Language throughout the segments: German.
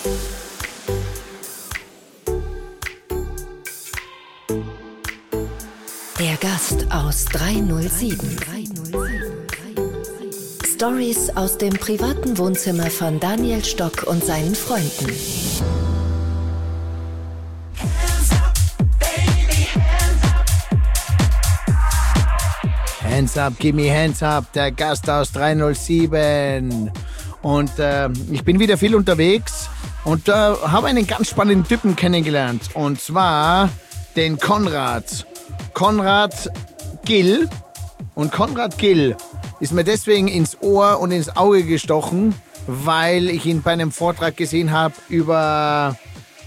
Der Gast aus 307. Stories aus dem privaten Wohnzimmer von Daniel Stock und seinen Freunden. Hands up, give me hands up, der Gast aus 307. Und ich bin wieder viel unterwegs und habe einen ganz spannenden Typen kennengelernt. Und zwar den Konrad Gill. Und Konrad Gill ist mir deswegen ins Ohr und ins Auge gestochen, weil ich ihn bei einem Vortrag gesehen habe über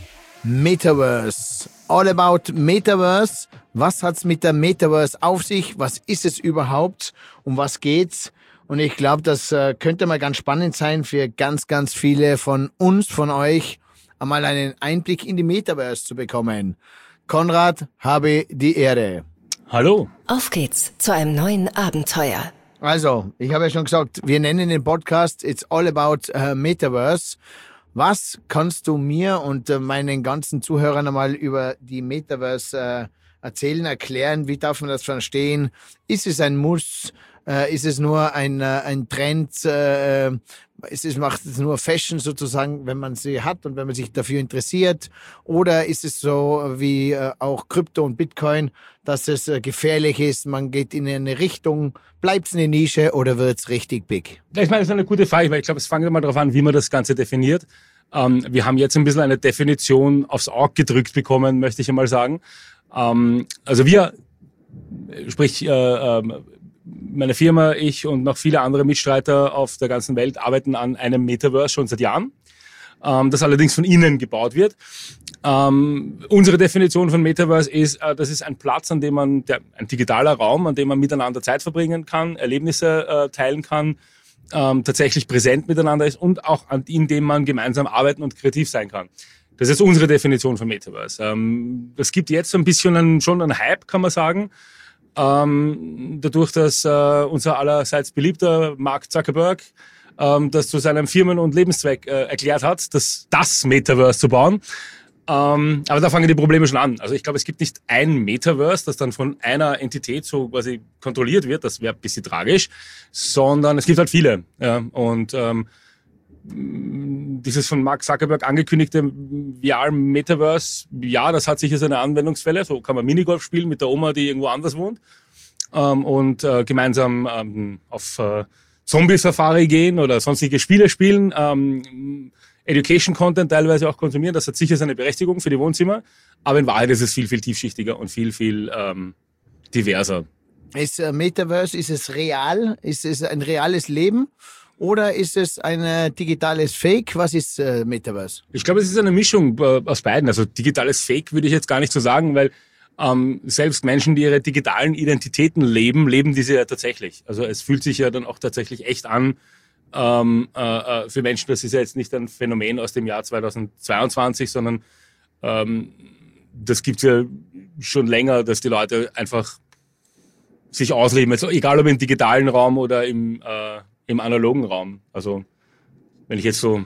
Metaverse. All about Metaverse. Was hat's mit der Metaverse auf sich? Was ist es überhaupt? Um was geht's? Und ich glaube, das könnte mal ganz spannend sein für ganz, ganz viele von uns, von euch, einmal einen Einblick in die Metaverse zu bekommen. Konrad, habe die Ehre. Hallo. Auf geht's zu einem neuen Abenteuer. Also, ich habe ja schon gesagt, wir nennen den Podcast It's All About Metaverse. Was kannst du mir und meinen ganzen Zuhörern einmal über die Metaverse erzählen, erklären? Wie darf man das verstehen? Ist es ein Muss? Ist es nur ein Trend? Macht es nur Fashion sozusagen, wenn man sie hat und wenn man sich dafür interessiert? Oder ist es so wie auch Krypto und Bitcoin, dass es gefährlich ist, man geht in eine Richtung, bleibt es eine Nische oder wird es richtig big? Ich meine, das ist eine gute Frage, weil ich glaube, es fängt immer darauf an, wie man das Ganze definiert. Wir haben jetzt ein bisschen eine Definition aufs Auge gedrückt bekommen, möchte ich einmal sagen. Also wir, sprich meine Firma, ich und noch viele andere Mitstreiter auf der ganzen Welt arbeiten an einem Metaverse schon seit Jahren, das allerdings von innen gebaut wird. Unsere Definition von Metaverse ist, das ist ein Platz, an dem man, ein digitaler Raum, an dem man miteinander Zeit verbringen kann, Erlebnisse teilen kann, tatsächlich präsent miteinander ist und auch in dem man gemeinsam arbeiten und kreativ sein kann. Das ist unsere Definition von Metaverse. Das gibt jetzt so ein bisschen schon einen Hype, kann man sagen. Dadurch, dass unser allerseits beliebter Mark Zuckerberg das zu seinem Firmen- und Lebenszweck erklärt hat, das Metaverse zu bauen. Aber da fangen die Probleme schon an. Also ich glaube, es gibt nicht ein Metaverse, das dann von einer Entität so quasi kontrolliert wird. Das wäre ein bisschen tragisch. Sondern es gibt halt viele. Ja, und dieses von Mark Zuckerberg angekündigte VR-Metaverse, ja, das hat sicher seine Anwendungsfälle. So kann man Minigolf spielen mit der Oma, die irgendwo anders wohnt. Und gemeinsam auf Zombie-Safari gehen oder sonstige Spiele spielen. Education-Content teilweise auch konsumieren. Das hat sicher seine Berechtigung für die Wohnzimmer. Aber in Wahrheit ist es viel, viel tiefschichtiger und viel, viel diverser. Ist Metaverse, ist es real? Ist es ein reales Leben? Oder ist es ein digitales Fake? Was ist Metaverse? Ich glaube, es ist eine Mischung aus beiden. Also digitales Fake würde ich jetzt gar nicht so sagen, weil selbst Menschen, die ihre digitalen Identitäten leben diese ja tatsächlich. Also es fühlt sich ja dann auch tatsächlich echt an für Menschen. Das ist ja jetzt nicht ein Phänomen aus dem Jahr 2022, sondern das gibt's ja schon länger, dass die Leute einfach sich ausleben. Also egal ob im digitalen Raum oder im analogen Raum. Also wenn ich jetzt so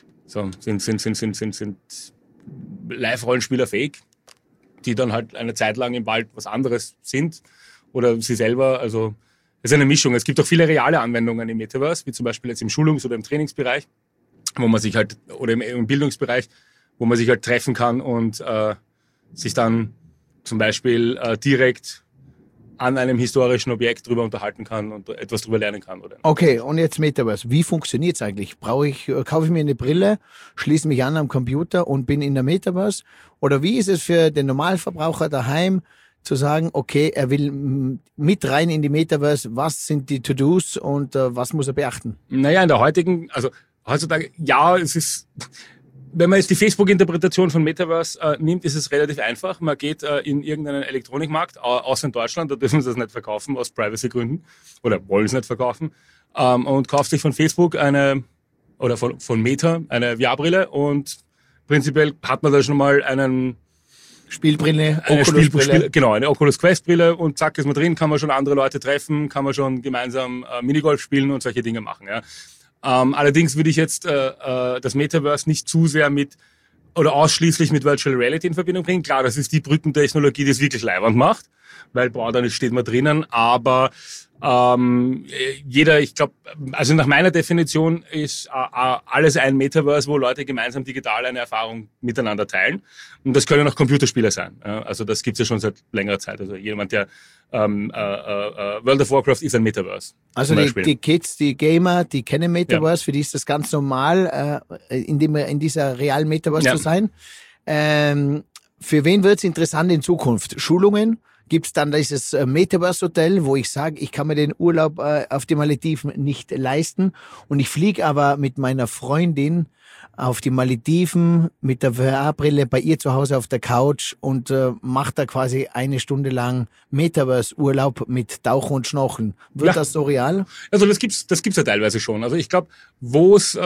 sind Live-Rollenspieler fake, die dann halt eine Zeit lang im Wald was anderes sind oder sie selber. Also es ist eine Mischung. Es gibt auch viele reale Anwendungen im Metaverse, wie zum Beispiel jetzt im Schulungs- oder im Trainingsbereich, wo man sich halt, oder im Bildungsbereich, wo man sich halt treffen kann und sich dann zum Beispiel direkt an einem historischen Objekt drüber unterhalten kann und etwas drüber lernen kann. Oder? Okay, und jetzt Metaverse. Wie funktioniert's eigentlich? Kaufe ich mir eine Brille, schließe mich an am Computer und bin in der Metaverse? Oder wie ist es für den Normalverbraucher daheim zu sagen, okay, er will mit rein in die Metaverse, was sind die To-Dos und was muss er beachten? Naja, in der heutzutage, ja, es ist... Wenn man jetzt die Facebook-Interpretation von Metaverse nimmt, ist es relativ einfach. Man geht in irgendeinen Elektronikmarkt, außer in Deutschland, da dürfen sie das nicht verkaufen, aus Privacy-Gründen, oder wollen es nicht verkaufen, und kauft sich von Facebook oder von Meta eine VR-Brille und prinzipiell hat man da schon mal einen Spielbrille, Oculus-Brille. Genau, eine Oculus Quest-Brille und zack, ist man drin, kann man schon andere Leute treffen, kann man schon gemeinsam Minigolf spielen und solche Dinge machen. Ja. Allerdings würde ich jetzt das Metaverse nicht zu sehr oder ausschließlich mit Virtual Reality in Verbindung bringen. Klar, das ist die Brückentechnologie, die es wirklich leiwand macht, weil dann steht man drinnen, aber ich glaube, also nach meiner Definition ist alles ein Metaverse, wo Leute gemeinsam digital eine Erfahrung miteinander teilen. Und das können auch Computerspiele sein. Also das gibt's ja schon seit längerer Zeit. Also jemand, der World of Warcraft ist ein Metaverse. Also die Kids, die Gamer, die kennen Metaverse, für die ist das ganz normal, in dieser realen Metaverse zu sein. Für wen wird's interessant in Zukunft? Schulungen? Gibt's dann dieses Metaverse-Hotel, wo ich sage, ich kann mir den Urlaub auf die Malediven nicht leisten und ich fliege aber mit meiner Freundin auf die Malediven mit der VR-Brille bei ihr zu Hause auf der Couch und mache da quasi 1 Stunde lang Metaverse-Urlaub mit Tauchen und Schnorcheln. Wird das so real? Also das gibt's ja teilweise schon. Also ich glaube, wo es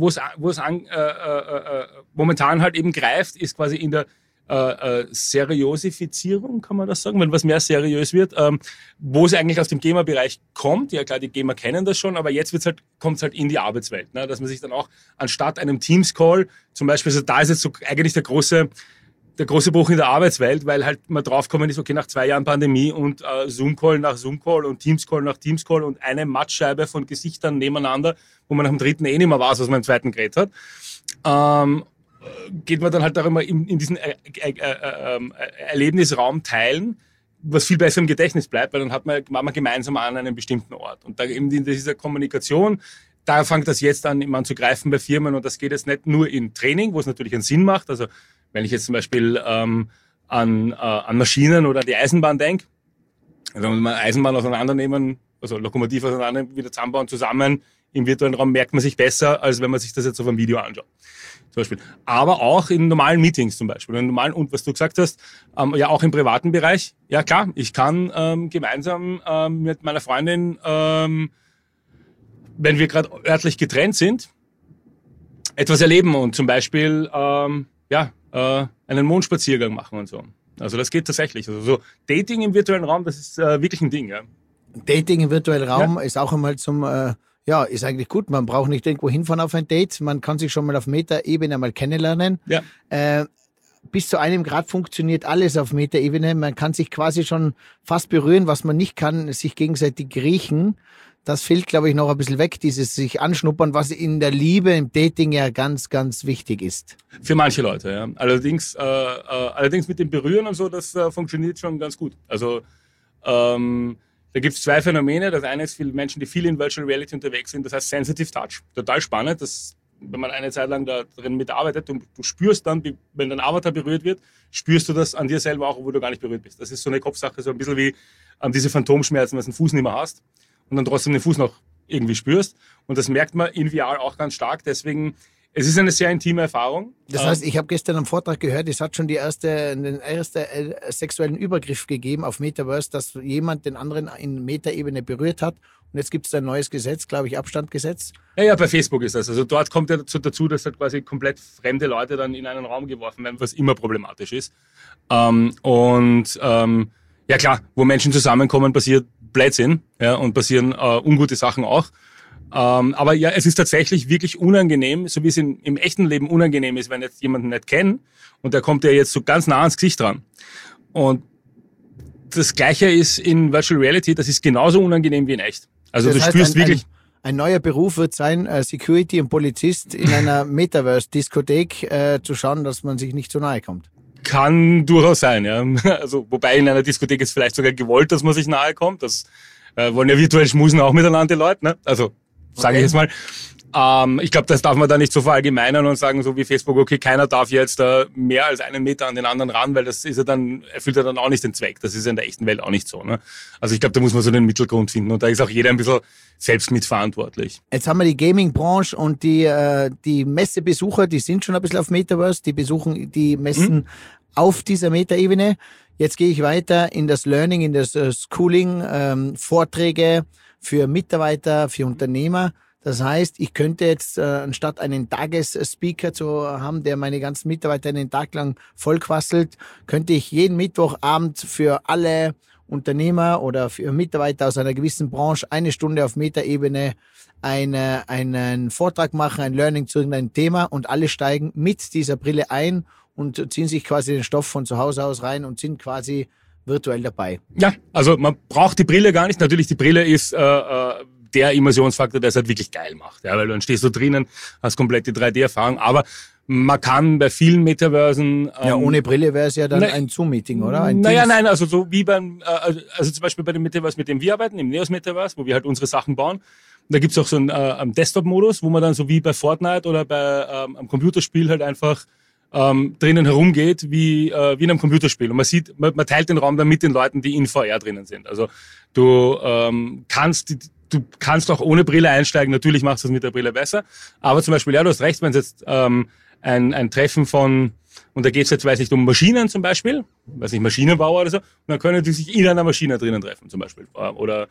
momentan halt eben greift, ist quasi in der Seriosifizierung, kann man das sagen, wenn was mehr seriös wird, wo es eigentlich aus dem Gamer-Bereich kommt. Ja klar, die Gamer kennen das schon, aber jetzt kommt es halt in die Arbeitswelt, ne? Dass man sich dann auch anstatt einem Teams-Call zum Beispiel, also da ist jetzt so eigentlich der große Bruch in der Arbeitswelt, weil halt man draufgekommen ist, okay, nach 2 Jahren Pandemie und Zoom-Call nach Zoom-Call und Teams-Call nach Teams-Call und eine Mattscheibe von Gesichtern nebeneinander, wo man nach dem dritten nicht mehr weiß, was man im zweiten geredet hat, geht man dann halt darüber in diesen Erlebnisraum teilen, was viel besser im Gedächtnis bleibt, weil dann war man gemeinsam an einem bestimmten Ort. Und da eben in dieser Kommunikation, da fängt das jetzt an zu greifen bei Firmen und das geht jetzt nicht nur in Training, wo es natürlich einen Sinn macht. Also wenn ich jetzt zum Beispiel an Maschinen oder an die Eisenbahn denke, also wenn man Eisenbahn auseinandernehmen, also Lokomotiv auseinander wieder zusammenbauen, zusammen im virtuellen Raum merkt man sich besser, als wenn man sich das jetzt auf einem Video anschaut. Zum Beispiel. Aber auch in normalen Meetings zum Beispiel. Und was du gesagt hast, ja auch im privaten Bereich. Ja klar, ich kann gemeinsam mit meiner Freundin, wenn wir gerade örtlich getrennt sind, etwas erleben und zum Beispiel einen Mondspaziergang machen und so. Also das geht tatsächlich. Also so Dating im virtuellen Raum, das ist wirklich ein Ding. Ja. Dating im virtuellen Raum ist auch einmal ist eigentlich gut. Man braucht nicht irgendwo hinfahren auf ein Date. Man kann sich schon mal auf Meta-Ebene mal kennenlernen. Ja. Bis zu 1 Grad funktioniert alles auf Meta-Ebene. Man kann sich quasi schon fast berühren, was man nicht kann, sich gegenseitig riechen. Das fehlt, glaube ich, noch ein bisschen weg, dieses sich anschnuppern, was in der Liebe, im Dating ja ganz, ganz wichtig ist. Für manche Leute, ja. Allerdings mit dem Berühren und so, das funktioniert schon ganz gut. Also da gibt es 2 Phänomene. Das eine ist viele Menschen, die viel in Virtual Reality unterwegs sind. Das heißt Sensitive Touch. Total spannend. Wenn man eine Zeit lang da drin mitarbeitet und du spürst dann, wenn dein Avatar berührt wird, spürst du das an dir selber auch, obwohl du gar nicht berührt bist. Das ist so eine Kopfsache, so ein bisschen wie diese Phantomschmerzen, wenn du den Fuß nicht mehr hast und dann trotzdem den Fuß noch irgendwie spürst. Und das merkt man in VR auch ganz stark. Deswegen, es ist eine sehr intime Erfahrung. Das heißt, ich habe gestern am Vortrag gehört, es hat schon den ersten sexuellen Übergriff gegeben auf Metaverse, dass jemand den anderen in Metaebene berührt hat. Und jetzt gibt es ein neues Gesetz, glaube ich, Abstandgesetz. Ja, bei Facebook ist das. Also dort kommt ja dazu, dass halt quasi komplett fremde Leute dann in einen Raum geworfen werden, was immer problematisch ist. Ja klar, wo Menschen zusammenkommen, passiert Blödsinn, ja, und passieren ungute Sachen auch. Aber ja, es ist tatsächlich wirklich unangenehm, so wie es im echten Leben unangenehm ist, wenn jetzt jemanden nicht kennen und der kommt ja jetzt so ganz nah ans Gesicht dran. Und das Gleiche ist in Virtual Reality, das ist genauso unangenehm wie in echt. Also das heißt, spürst wirklich... Ein neuer Beruf wird sein, Security und Polizist in einer Metaverse-Diskothek zu schauen, dass man sich nicht so nahe kommt. Kann durchaus sein, ja. Also, wobei in einer Diskothek ist vielleicht sogar gewollt, dass man sich nahe kommt. Das wollen ja virtuell schmusen auch miteinander die Leute, ne? Also, sage ich jetzt mal. Ich glaube, das darf man da nicht so verallgemeinern und sagen, so wie Facebook, okay, keiner darf jetzt mehr als 1 Meter an den anderen ran, weil das ist ja dann, erfüllt ja dann auch nicht den Zweck. Das ist ja in der echten Welt auch nicht so, ne? Also ich glaube, da muss man so den Mittelgrund finden und da ist auch jeder ein bisschen selbst mitverantwortlich. Jetzt haben wir die Gaming-Branche und die Messebesucher, die sind schon ein bisschen auf Metaverse, die besuchen die Messen auf dieser Meta-Ebene. Jetzt gehe ich weiter in das Learning, in das Schooling, Vorträge für Mitarbeiter, für Unternehmer. Das heißt, ich könnte jetzt anstatt einen Tagesspeaker zu haben, der meine ganzen Mitarbeiter einen Tag lang vollquasselt, könnte ich jeden Mittwochabend für alle Unternehmer oder für Mitarbeiter aus einer gewissen Branche 1 Stunde auf Metaebene einen Vortrag machen, ein Learning zu irgendeinem Thema und alle steigen mit dieser Brille ein und ziehen sich quasi den Stoff von zu Hause aus rein und sind quasi virtuell dabei. Ja, also man braucht die Brille gar nicht. Natürlich, die Brille ist der Immersionsfaktor, der es halt wirklich geil macht. Ja, weil dann stehst du drinnen, hast komplett die 3D-Erfahrung. Aber man kann bei vielen Metaversen... ja, ohne Brille wäre es ja dann ein Zoom-Meeting, oder? Nein, also so wie also zum Beispiel bei dem Metaverse, mit dem wir arbeiten, im Neos Metaverse, wo wir halt unsere Sachen bauen. Da gibt's auch so einen Desktop-Modus, wo man dann so wie bei Fortnite oder bei einem Computerspiel halt einfach drinnen herumgeht wie in einem Computerspiel. Und man sieht, man teilt den Raum dann mit den Leuten, die in VR drinnen sind. Also du kannst auch ohne Brille einsteigen. Natürlich machst du es mit der Brille besser. Aber zum Beispiel, ja, du hast recht, wenn es jetzt ein Treffen von, und da geht es jetzt, weiß nicht, um Maschinen zum Beispiel, weiß nicht, Maschinenbauer oder so, und dann können die sich in einer Maschine drinnen treffen zum Beispiel. Oder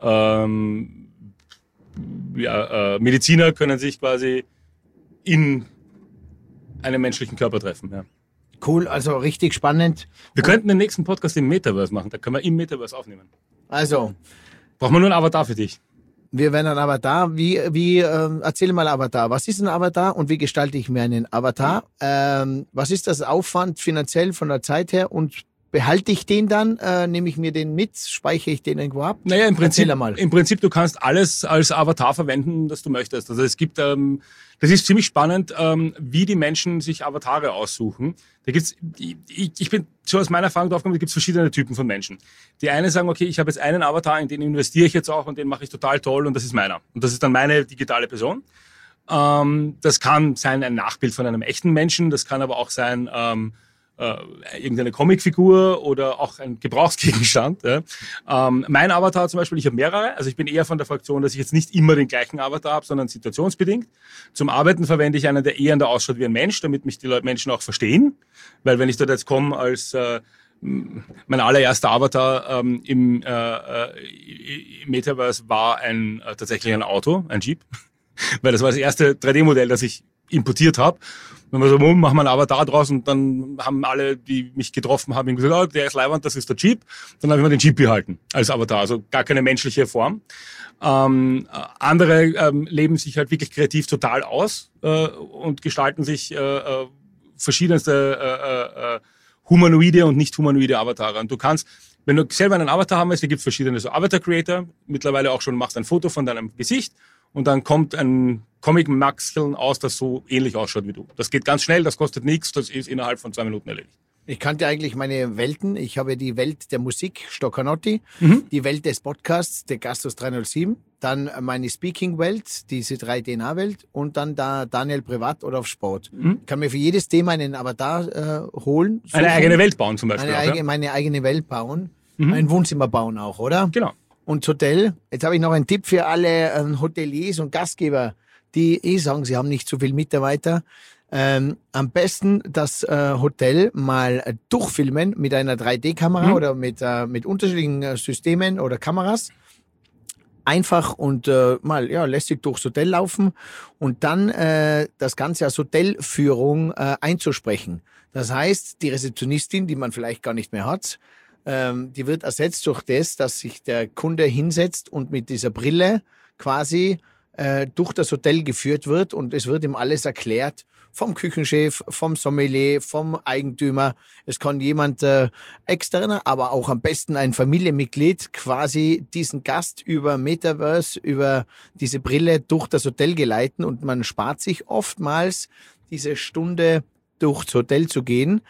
Mediziner können sich quasi in einem menschlichen Körper treffen. Ja. Cool, also richtig spannend. Wir könnten den nächsten Podcast im Metaverse machen, da können wir im Metaverse aufnehmen. Also. Brauchen wir nur einen Avatar für dich. Wir werden ein Avatar. Erzähl mal Avatar. Was ist ein Avatar und wie gestalte ich mir einen Avatar? Was ist das Aufwand finanziell von der Zeit her und behalte ich den dann? Nehme ich mir den mit? Speichere ich den irgendwo ab? Naja, im Prinzip, du kannst alles als Avatar verwenden, das du möchtest. Also es gibt, das ist ziemlich spannend, wie die Menschen sich Avatare aussuchen. Da gibt's, ich bin so aus meiner Erfahrung draufgekommen, da gibt's verschiedene Typen von Menschen. Die einen sagen, okay, ich habe jetzt einen Avatar, in den investiere ich jetzt auch und den mache ich total toll und das ist meiner. Und das ist dann meine digitale Person. Das kann sein ein Nachbild von einem echten Menschen, das kann aber auch sein, irgendeine Comicfigur oder auch ein Gebrauchsgegenstand. Ja. Mein Avatar zum Beispiel, ich habe mehrere. Also ich bin eher von der Fraktion, dass ich jetzt nicht immer den gleichen Avatar habe, sondern situationsbedingt. Zum Arbeiten verwende ich einen, der eher ausschaut wie ein Mensch, damit mich die Menschen auch verstehen. Weil wenn ich dort jetzt komme als mein allererster Avatar im Metaverse war tatsächlich ein Auto, ein Jeep. Weil das war das erste 3D-Modell, das ich importiert habe. Und dann so, machen wir einen Avatar draus und dann haben alle, die mich getroffen haben, gesagt, oh, der ist leiwand, das ist der Jeep. Dann habe ich mir den Jeep behalten als Avatar, also gar keine menschliche Form. Andere leben sich halt wirklich kreativ total aus und gestalten sich verschiedenste humanoide und nicht humanoide Avatare. Und du kannst, wenn du selber einen Avatar haben willst, da gibt es verschiedene so Avatar-Creator, mittlerweile auch schon machst ein Foto von deinem Gesicht und dann kommt ein Comic-Maxeln aus, das so ähnlich ausschaut wie du. Das geht ganz schnell, das kostet nichts, das ist innerhalb von 2 Minuten erledigt. Ich kannte eigentlich meine Welten. Ich habe die Welt der Musik, Stoccanotti, die Welt des Podcasts, der Gastos 307, dann meine Speaking-Welt, diese 3DNA-Welt und dann da Daniel privat oder auf Sport. Ich kann mir für jedes Thema einen Avatar holen. Suchen. Eine eigene Welt bauen zum Beispiel. Meine eigene Welt bauen. Ein Wohnzimmer bauen auch, oder? Genau. Und Hotel. Jetzt habe ich noch einen Tipp für alle Hoteliers und Gastgeber, die sagen, sie haben nicht so viel Mitarbeiter. Am besten das Hotel mal durchfilmen mit einer 3D-Kamera oder mit unterschiedlichen Systemen oder Kameras. Einfach und mal lässig durchs Hotel laufen und dann das Ganze als Hotelführung einzusprechen. Das heißt, die Rezeptionistin, die man vielleicht gar nicht mehr hat, die wird ersetzt durch das, dass sich der Kunde hinsetzt und mit dieser Brille quasi durch das Hotel geführt wird und es wird ihm alles erklärt vom Küchenchef, vom Sommelier, vom Eigentümer. Es kann jemand externer, aber auch am besten ein Familienmitglied quasi diesen Gast über Metaverse, über diese Brille durch das Hotel geleiten und man spart sich oftmals diese Stunde durchs Hotel zu gehen.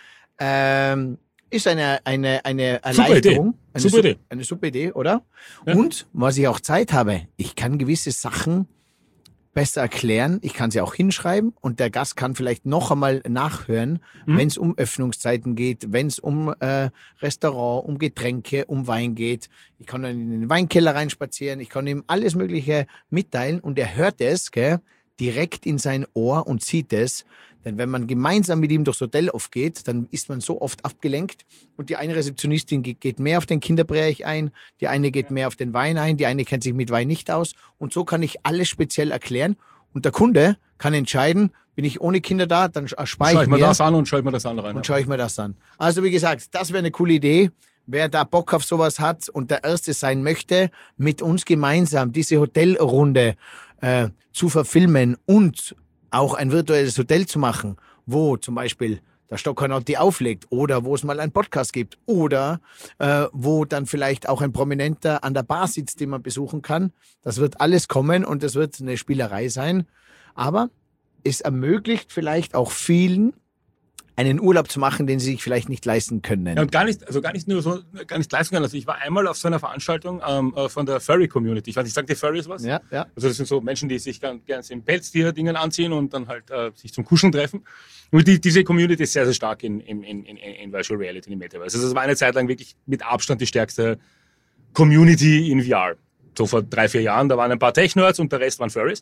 Ist eine Erleichterung. Eine super Idee, oder? Ja. Und was ich auch Zeit habe, ich kann gewisse Sachen besser erklären, ich kann sie auch hinschreiben und der Gast kann vielleicht noch einmal nachhören, wenn es um Öffnungszeiten geht, wenn es um Restaurant, um Getränke, um Wein geht. Ich kann dann in den Weinkeller reinspazieren, ich kann ihm alles Mögliche mitteilen und er hört es direkt in sein Ohr und sieht es. Denn wenn man gemeinsam mit ihm durchs Hotel aufgeht, dann ist man so oft abgelenkt und die eine Rezeptionistin geht mehr auf den Kinderbereich ein, die eine geht mehr auf den Wein ein, die eine kennt sich mit Wein nicht aus und so kann ich alles speziell erklären und der Kunde kann entscheiden, bin ich ohne Kinder da, dann spare ich mir das an und schaue ich mir das andere rein. Und schaue ich mir das an. Also wie gesagt, das wäre eine coole Idee. wer da Bock auf sowas hat und der Erste sein möchte, mit uns gemeinsam diese Hotelrunde zu verfilmen und auch ein virtuelles Hotel zu machen, wo zum Beispiel der Stockhornotti auflegt oder wo es mal einen Podcast gibt oder wo dann vielleicht auch ein Prominenter an der Bar sitzt, den man besuchen kann. Das wird alles kommen und es wird eine Spielerei sein. Aber es ermöglicht vielleicht auch vielen, einen Urlaub zu machen, den sie sich vielleicht nicht leisten können. Ja, und gar nicht leisten können. Also ich war einmal auf so einer Veranstaltung von der Furry-Community. Ich weiß nicht, sagt die Furries was? Ja. Also das sind so Menschen, die sich gerne in Pelztier-Dingen anziehen und dann halt sich zum Kuscheln treffen. Und diese Community ist sehr, sehr stark in Virtual Reality, in Metaverse. Also das war eine Zeit lang wirklich mit Abstand die stärkste Community in VR. So vor 3-4 Jahren, da waren ein paar Tech-Nerds und der Rest waren Furries.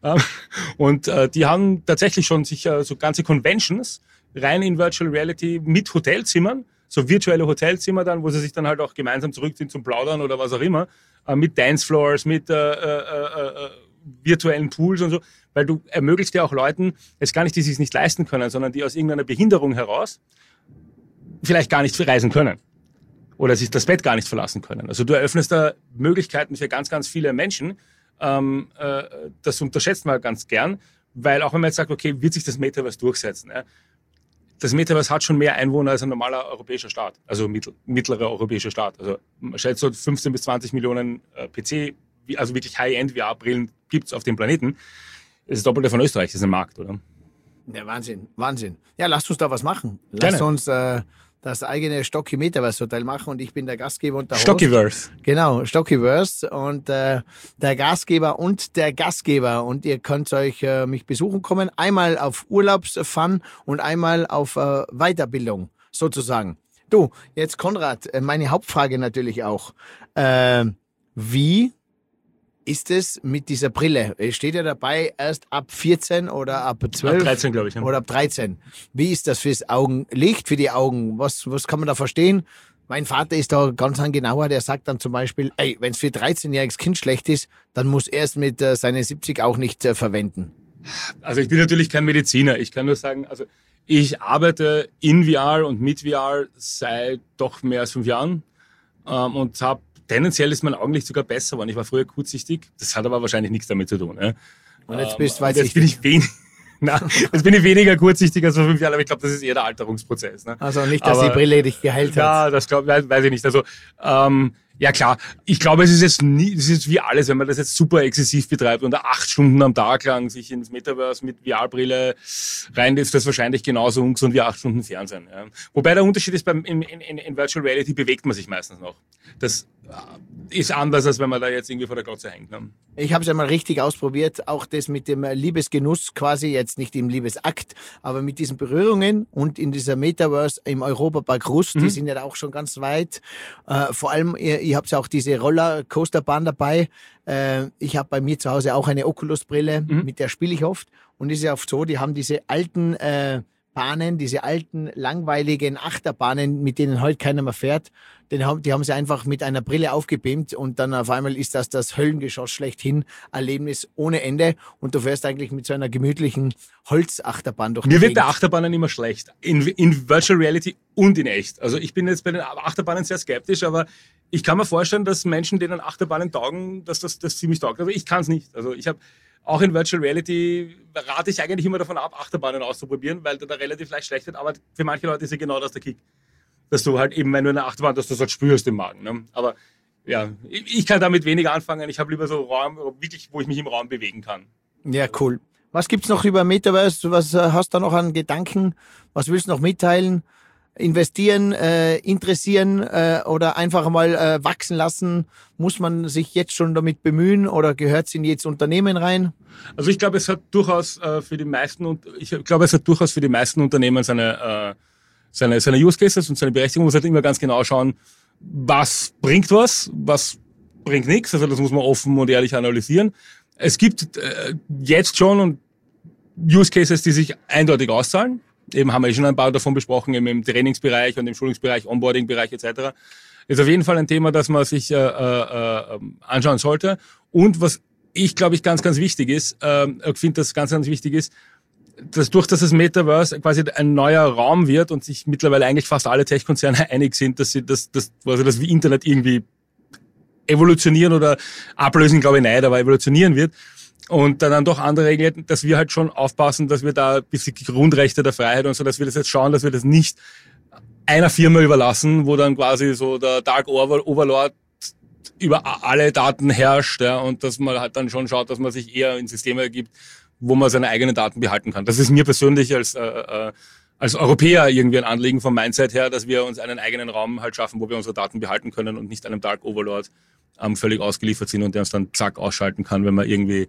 Und die haben tatsächlich schon sich so ganze Conventions rein in Virtual Reality mit Hotelzimmern, so virtuelle Hotelzimmer dann, wo sie sich dann halt auch gemeinsam zurückziehen zum Plaudern oder was auch immer, mit Dancefloors, mit virtuellen Pools und so, weil du ermöglicht ja auch Leuten, jetzt gar nicht, die sich nicht leisten können, sondern die aus irgendeiner Behinderung heraus vielleicht gar nicht reisen können oder sich das Bett gar nicht verlassen können. Also du eröffnest da Möglichkeiten für ganz, ganz viele Menschen. Das unterschätzt man ganz gern, weil auch wenn man jetzt sagt, okay, wird sich das Metaverse durchsetzen? Ja? Das Metaverse hat schon mehr Einwohner als ein normaler europäischer Staat, also mittlerer europäischer Staat. Also man schätzt so 15 bis 20 Millionen PC, also wirklich High-End VR-Brillen gibt's auf dem Planeten. Das ist das Doppelte von Österreich, das ist ein Markt, oder? Ja, Wahnsinn. Ja, lasst uns da was machen. Gerne. Lasst uns das eigene Stocki Metaverse Hotel machen und ich bin der Gastgeber und der Host. Stockiverse. Genau, Stockiverse und der Gastgeber und der Gastgeber und ihr könnt euch mich besuchen kommen, einmal auf Urlaubsfun und einmal auf Weiterbildung sozusagen. Du, jetzt Konrad, meine Hauptfrage natürlich auch, wie ist es mit dieser Brille? Steht ja dabei erst ab 14 oder ab 12? Ab 13, glaube ich. Ja. Oder ab 13. Wie ist das fürs Augenlicht, für die Augen? Was kann man da verstehen? Mein Vater ist da ganz ein genauer, der sagt dann zum Beispiel, ey, wenn es für 13-jähriges Kind schlecht ist, dann muss er es mit seinen 70 auch nicht verwenden. Also ich bin natürlich kein Mediziner. Ich kann nur sagen, also ich arbeite in VR und mit VR seit doch mehr als 5 Jahren und habe tendenziell ist mein Augenlicht sogar besser geworden. Ich war früher kurzsichtig. Das hat aber wahrscheinlich nichts damit zu tun. Ja. Und jetzt bist du jetzt bin ich weniger kurzsichtig als vor 5 Jahren, aber ich glaube, das ist eher der Alterungsprozess. Ne? Also nicht, dass die Brille dich geheilt hat. Ja, das weiß ich nicht. Also ja klar, ich glaube, es ist jetzt wie alles, wenn man das jetzt super exzessiv betreibt und 8 Stunden am Tag lang sich ins Metaverse mit VR-Brille rein, ist das wahrscheinlich genauso ungesund wie 8 Stunden Fernsehen. Ja. Wobei der Unterschied ist, in Virtual Reality bewegt man sich meistens noch. Das ist anders, als wenn man da jetzt irgendwie vor der Glotze hängt. Ne? Ich habe es einmal richtig ausprobiert, auch das mit dem Liebesgenuss quasi, jetzt nicht im Liebesakt, aber mit diesen Berührungen und in dieser Metaverse im Europapark Rust, die sind ja da auch schon ganz weit. Vor allem, ihr habt ja auch diese Rollercoasterbahn dabei. Ich habe bei mir zu Hause auch eine Oculus-Brille, mit der spiele ich oft. Und es ist ja oft so, die haben diese alten Bahnen, diese alten, langweiligen Achterbahnen, mit denen heute keiner mehr fährt, die haben sie einfach mit einer Brille aufgebeamt und dann auf einmal ist das Höllengeschoss schlechthin, Erlebnis ohne Ende und du fährst eigentlich mit so einer gemütlichen Holzachterbahn durch die Mir wird Gegend. bei Achterbahnen immer schlecht, in Virtual Reality und in echt. Also ich bin jetzt bei den Achterbahnen sehr skeptisch, aber ich kann mir vorstellen, dass Menschen, denen Achterbahnen taugen, dass das ziemlich taugt. Aber ich kann es nicht. Also ich habe auch in Virtual Reality rate ich eigentlich immer davon ab, Achterbahnen auszuprobieren, weil du da relativ leicht schlecht wird. Aber für manche Leute ist ja genau das der Kick. Dass du halt eben, wenn du in der Achterbahn, dass du das halt spürst im Magen. Ne? Aber ja, ich kann damit weniger anfangen. Ich habe lieber so Raum, wirklich, wo ich mich im Raum bewegen kann. Ja, cool. Was gibt's noch über Metaverse? Was hast du noch an Gedanken? Was willst du noch mitteilen? Investieren, interessieren oder einfach mal wachsen lassen? Muss man sich jetzt schon damit bemühen oder gehört es in jedes Unternehmen rein? Also ich glaube, es hat durchaus für die meisten Unternehmen seine Use Cases und seine Berechtigung. Man muss halt immer ganz genau schauen, was bringt was bringt nichts. Also das muss man offen und ehrlich analysieren. Es gibt jetzt schon Use Cases, die sich eindeutig auszahlen. Eben haben wir schon ein paar davon besprochen, im Trainingsbereich und im Schulungsbereich, Onboarding-Bereich etc. Ist auf jeden Fall ein Thema, das man sich anschauen sollte. Und was ich, glaube ich, ganz, ganz wichtig ist, ich finde, das ganz, ganz wichtig ist, dass das Metaverse quasi ein neuer Raum wird und sich mittlerweile eigentlich fast alle Tech-Konzerne einig sind, dass sie das wie Internet irgendwie evolutionieren oder ablösen, glaube ich nicht, aber evolutionieren wird. Und dann doch andere Regeln, dass wir halt schon aufpassen, dass wir da ein bisschen die Grundrechte der Freiheit und so, dass wir das jetzt schauen, dass wir das nicht einer Firma überlassen, wo dann quasi so der Dark Overlord über alle Daten herrscht, ja, und dass man halt dann schon schaut, dass man sich eher in Systeme ergibt, wo man seine eigenen Daten behalten kann. Das ist mir persönlich als Europäer irgendwie ein Anliegen vom Mindset her, dass wir uns einen eigenen Raum halt schaffen, wo wir unsere Daten behalten können und nicht einem Dark Overlord völlig ausgeliefert sind und der uns dann zack ausschalten kann, wenn wir irgendwie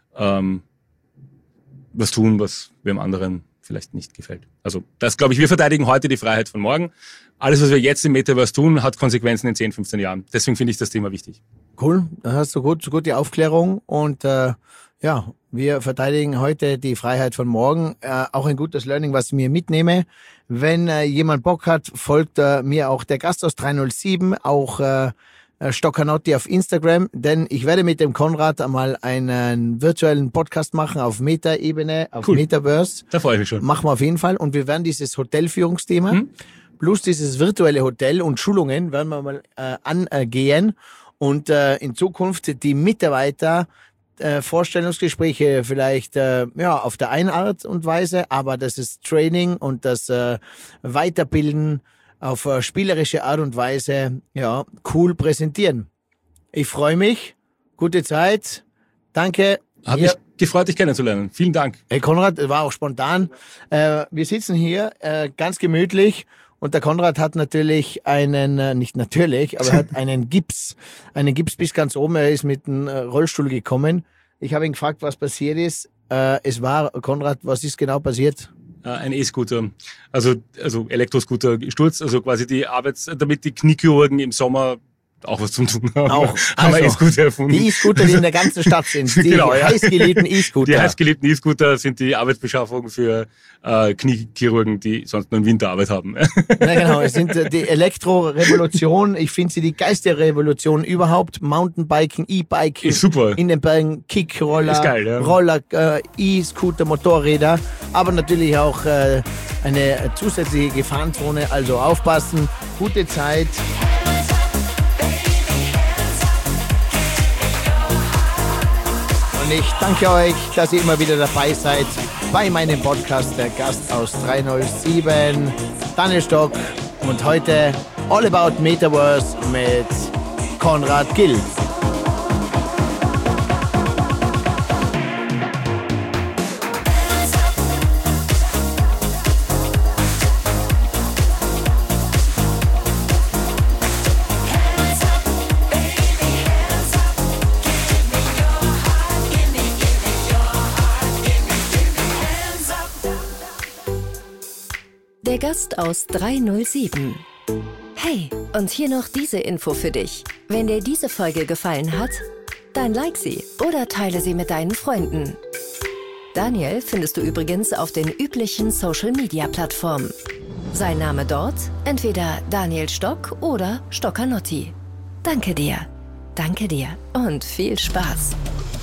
was tun, was dem anderen vielleicht nicht gefällt. Also das, glaube ich, wir verteidigen heute die Freiheit von morgen. Alles, was wir jetzt im Metaverse tun, hat Konsequenzen in 10, 15 Jahren. Deswegen finde ich das Thema wichtig. Cool, da hast du gut die Aufklärung und wir verteidigen heute die Freiheit von morgen. Auch ein gutes Learning, was ich mir mitnehme. Wenn jemand Bock hat, folgt mir auch der Gast aus 307, auch Stoccanotti auf Instagram, denn ich werde mit dem Konrad einmal einen virtuellen Podcast machen auf Meta-Ebene, auf cool. Metaverse. Da freue ich mich schon. Machen wir auf jeden Fall und wir werden dieses Hotelführungsthema plus dieses virtuelle Hotel und Schulungen werden wir mal angehen und in Zukunft die Mitarbeiter Vorstellungsgespräche vielleicht auf der einen Art und Weise, aber das ist Training und das Weiterbilden auf spielerische Art und Weise cool präsentieren. Ich freue mich. Gute Zeit. Danke. Hat mich gefreut, dich kennenzulernen. Vielen Dank. Hey Konrad, war auch spontan. Wir sitzen hier ganz gemütlich und der Konrad hat natürlich nicht natürlich, aber er hat einen Gips bis ganz oben. Er ist mit dem Rollstuhl gekommen. Ich habe ihn gefragt, was passiert ist. Konrad, was ist genau passiert? Ein E-Scooter, also Elektroscooter gestürzt, also quasi damit die Kniechirurgen im Sommer auch was zum tun haben. Haben wir E-Scooter erfunden. Die E-Scooter, die in der ganzen Stadt sind. Die heißgeliebten E-Scooter. Die heißgeliebten E-Scooter sind die Arbeitsbeschaffung für Kniechirurgen, die sonst nur im Winter Arbeit haben. Ja, genau. Es sind die Elektrorevolution. Ich finde sie die geilste Revolution überhaupt. Mountainbiken, E-Bike. Ist super. In den Bergen, Kickroller, ist geil, ja. Roller, E-Scooter, Motorräder. Aber natürlich auch eine zusätzliche Gefahrenzone. Also aufpassen. Gute Zeit. Und ich danke euch, dass ihr immer wieder dabei seid bei meinem Podcast, der Gast aus 307, Daniel Stock und heute All About Metaverse mit Konrad Gill. Der Gast aus 307. Hey, und hier noch diese Info für dich. Wenn dir diese Folge gefallen hat, dann like sie oder teile sie mit deinen Freunden. Daniel findest du übrigens auf den üblichen Social-Media-Plattformen. Sein Name dort entweder Daniel Stock oder Stoccanotti. Danke dir und viel Spaß.